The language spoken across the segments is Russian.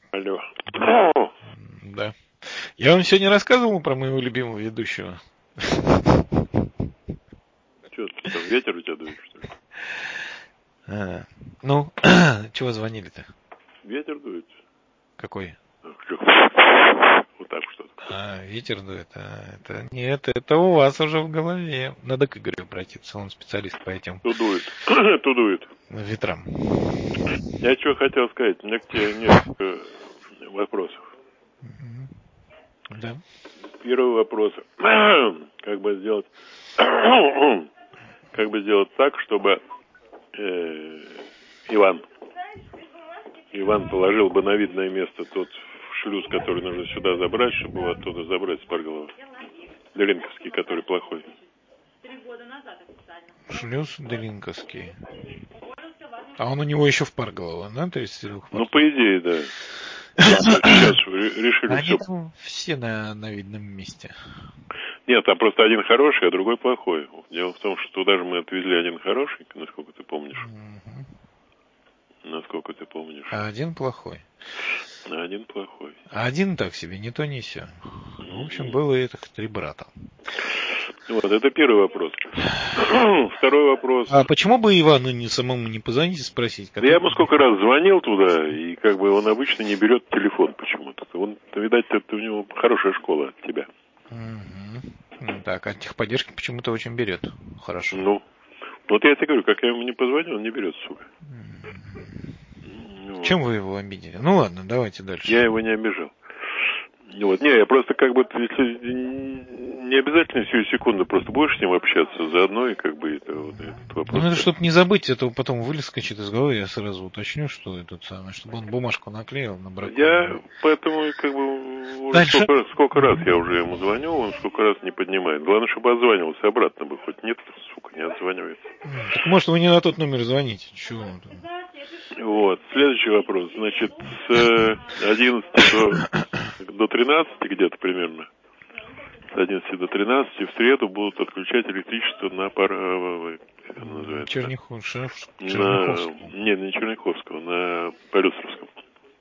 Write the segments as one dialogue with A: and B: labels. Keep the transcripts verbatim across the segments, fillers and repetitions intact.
A: Алло.
B: Да. Я вам сегодня рассказывал про моего любимого ведущего.
A: Что, там ветер у тебя дует, что ли?
B: А, ну, чего звонили-то?
A: Ветер дует.
B: Какой?
A: Вот так что-то.
B: А, ветер дует. А, это нет, это у вас уже в голове. Надо к Игорю обратиться, он специалист по этим
A: Кто дует? Кто дует?
B: ветрам.
A: Я что хотел сказать, у меня к тебе несколько вопросов.
B: Да.
A: Первый вопрос. Как бы сделать как бы сделать так, чтобы э, Иван Иван положил бы на видное место тот шлюз, который нужно сюда забрать, чтобы его оттуда забрать с Парголова. Делинковский, который плохой.
B: Шлюз Делинковский. А он у него еще в Парголово, да? То есть,
A: ну, по идее, да. Сейчас решили
B: Они
A: все.
B: Там все на, на видном месте.
A: Нет, там просто один хороший, а другой плохой. Дело в том, что туда же мы отвезли один хороший, насколько ты помнишь. Угу. Насколько ты помнишь.
B: А один плохой.
A: А один плохой.
B: А один так себе, не то не сё. В общем, было этих три брата.
A: Вот, это первый вопрос. Второй вопрос.
B: А почему бы Ивану не самому не позвонить и спросить?
A: Да я ему сколько раз звонил туда, и как бы он обычно не берет телефон почему-то. Он, видать, это у него хорошая школа от тебя.
B: Угу. Так, а техподдержки почему-то очень берет. Хорошо.
A: Ну, вот я тебе говорю, как я ему не позвоню, он не берет, сука.
B: Ну, чем вы его обидели? Ну ладно, давайте дальше.
A: Я его не обижал. Вот, не, я просто как бы, если не обязательно всю секунду, просто будешь с ним общаться заодно, и как бы это вот этот вопрос.
B: Ну, это чтобы не забыть, это потом выскочит из головы, я сразу уточню, что это самое, чтобы он бумажку наклеил на брак.
A: Я поэтому как бы уже сколько, сколько раз я уже ему звоню, он сколько раз не поднимает. Главное, чтобы отзванивался обратно бы, хоть нет, сука, не отзванивается.
B: Так может вы не на тот номер звоните? Чего?
A: Вот, следующий вопрос. Значит, с одиннадцати до, до тринадцати где-то примерно, с одиннадцати до тринадцати в среду будут отключать электричество на пар...
B: Черняхов...
A: на... Нет, не Черняховского, на Полюстровском.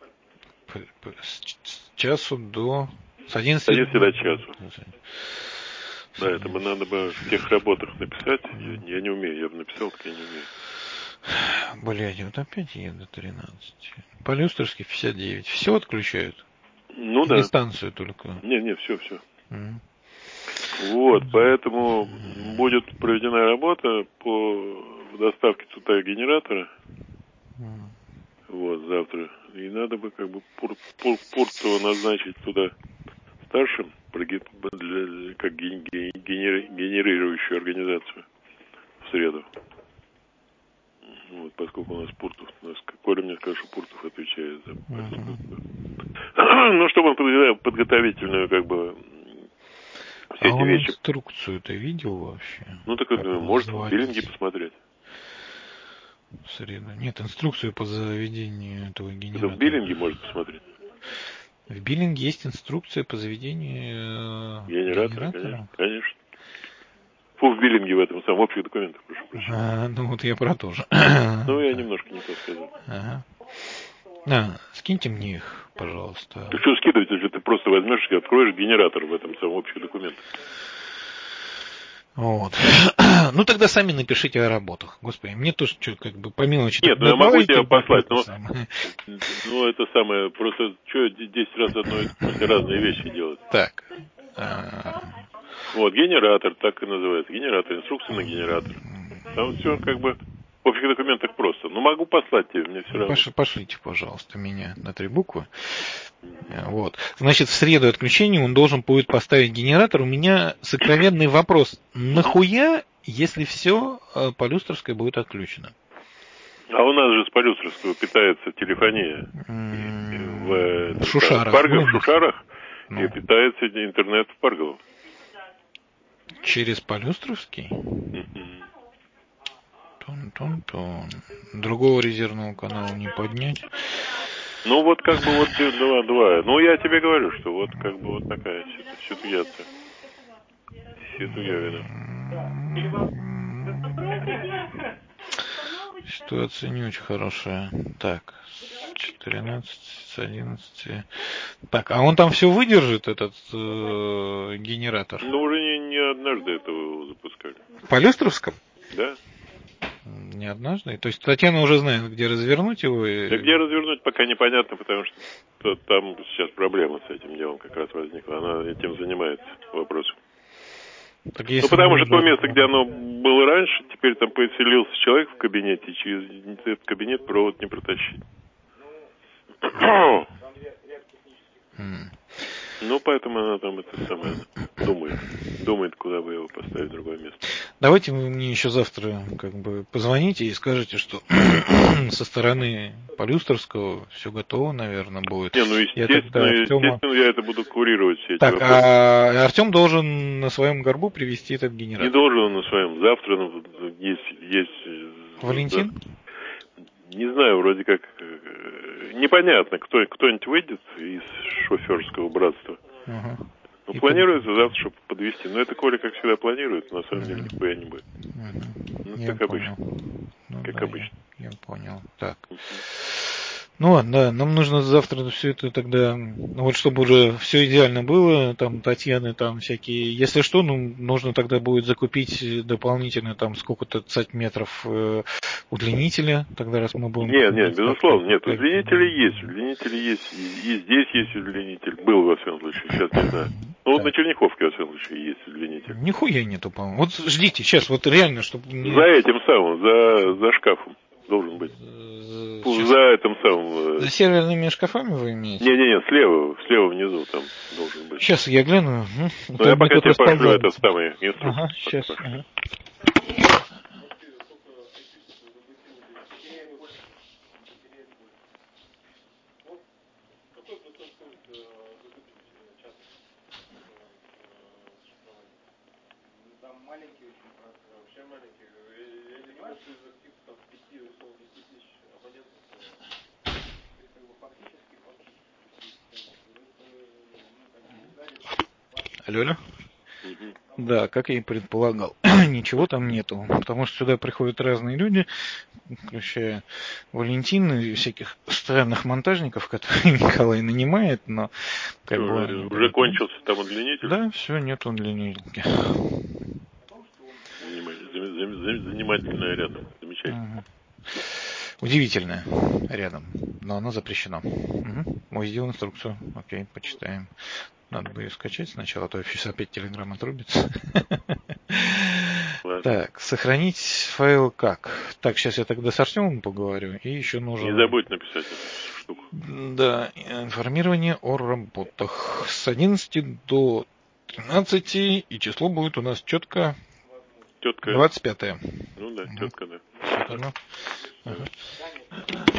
B: С часу до... С одиннадцати,
A: с одиннадцати до часу. Да, это бы надо бы в тех работах написать. Я, я не умею, я бы написал, так я не умею.
B: Блядь, вот опять я до тринадцати. Полюстровский пятьдесят девять. Все отключают?
A: Ну
B: или
A: да.
B: станцию только?
A: Не, не, все, все.
B: Mm.
A: Вот, поэтому будет проведена работа по доставке туда генератора. Mm. Вот, завтра. И надо бы как бы Пурт, Пурт, Пуртова назначить туда старшим, для, как генерирующую организацию в среду. Вот, поскольку у нас Пуртов, у нас, Коля мне скажет, что Пуртов отвечает за... Uh-huh. Ну, чтобы он подготовительную, как бы, все
B: а
A: эти
B: он
A: вещи...
B: инструкцию-то видел вообще?
A: Ну, так это может в биллинге посмотреть.
B: В среду. Нет, инструкцию по заведению этого генератора.
A: Это в биллинге может посмотреть.
B: В биллинге есть инструкция по заведению
A: генератора.
B: генератора?
A: Конечно, конечно. Фу, в биллинге в этом самом, в общих документах, прошу прощения.
B: А, ну вот я про то же.
A: Ну, я немножко не то сказал.
B: Ага. А, скиньте мне их, пожалуйста.
A: Ты что скидывать, если ты просто возьмешь и откроешь генератор в этом самом общих документах?
B: Вот. Ну, тогда сами напишите о работах. Господи, мне тоже что, как бы по мелочи...
A: Нет, ну я могу тебя послать, но... Ну, это самое, просто что десять раз одно и то же, разные вещи делать.
B: Так.
A: Вот, генератор, так и называется. Генератор, инструкция на генератор. Там все как бы в общих документах просто. Ну, могу послать тебе, мне все равно.
B: Пош, пошлите, пожалуйста, меня на три буквы. Вот. Значит, в среду отключения он должен будет поставить генератор. У меня сокровенный вопрос. Нахуя, если все Полюстровское будет отключено?
A: А у нас же с Полюстровского питается телефония.
B: В, в Шушарах.
A: В, Парго, в Шушарах. Ну. И питается интернет в Паргово.
B: Через Полюстровский? Тон-тон-тон. Другого резервного канала не поднять.
A: Ну вот как бы вот два-два. Ну я тебе говорю, что вот как бы вот такая ситуация. Ситуация.
B: Ситуация не очень хорошая. Так, четырнадцать с одиннадцати. Так, а он там все выдержит, этот э, генератор?
A: Ну, уже не, не однажды этого запускали.
B: По Люстровском?
A: Да.
B: Не однажды? То есть Татьяна уже знает, где развернуть его? И...
A: Да где развернуть, пока непонятно, потому что там сейчас проблема с этим делом как раз возникла. Она этим занимается вопросом. Так ну, потому что то место, где оно было раньше, теперь там поселился человек в кабинете, и через этот кабинет провод не протащить. Mm. Ну, поэтому она там это самое думает. Думает, куда бы его поставить в другое место.
B: Давайте вы мне еще завтра как бы позвоните и скажете, что со стороны Полюстровского все готово, наверное, будет.
A: Не, ну, естественно,
B: я, тогда Артема...
A: естественно, я это буду курировать все эти
B: так,
A: вопросы.
B: А Артем должен на своем горбу привезти этот генератор.
A: Не должен он на своем. Завтра ну, есть... есть
B: Валентин?
A: Да, не знаю, вроде как... Непонятно, кто, кто-нибудь выйдет из шоферского братства. Ага. Ну, и планируется под... завтра, чтобы подвести. Но это Коля, как всегда, планирует, но на самом деле нихуя не будет.
B: Угу.
A: Ну,
B: я
A: как
B: понял.
A: обычно.
B: Ну,
A: как
B: да,
A: обычно.
B: Я, я понял. Так. Угу. Ну ладно, да, нам нужно завтра все это тогда, ну вот чтобы уже все идеально было, там Татьяны, там всякие, если что, ну нужно тогда будет закупить дополнительно там сколько-то сантиметров э, удлинителя, тогда раз мы будем...
A: Нет, нет, безусловно, нет, удлинители есть, удлинители есть, и, и здесь есть удлинитель, был во всяком случае, сейчас не знаю. Ну вот на Черняховке во всяком случае есть удлинитель.
B: Нихуя нету, по-моему. Вот ждите, сейчас, вот реально, чтобы...
A: Не... За этим самым, за, за шкафом должен быть. Сейчас. За этим самым...
B: За серверными шкафами вы имеете?
A: Не-не-не, слева, слева внизу там должен быть.
B: Сейчас я гляну.
A: Ну, я пока тебе пошлю этот самый инструкцию.
B: Ага, сейчас. Ага. Алло, алло. Угу. Да, как я и предполагал, ничего там нету, потому что сюда приходят разные люди, включая Валентина и всяких странных монтажников, которые Николай нанимает, но...
A: Как что, бы, уже кончился там удлинитель?
B: Да, все, нет удлинителя.
A: Занимательное рядом, замечательно.
B: Угу. Удивительное рядом, но оно запрещено. Угу. Увидел инструкцию, окей, почитаем. Надо бы ее скачать сначала, а то сейчас опять Телеграм отрубится. Ладно. Так, сохранить файл как? Так, сейчас я тогда с Артемом поговорю. И еще нужно...
A: Не забудь написать эту штуку.
B: Да, информирование о работах. С одиннадцати до тринадцати, и число будет у нас четко...
A: Четко.
B: двадцать пятое.
A: Ну да, четко, да.
B: Ага.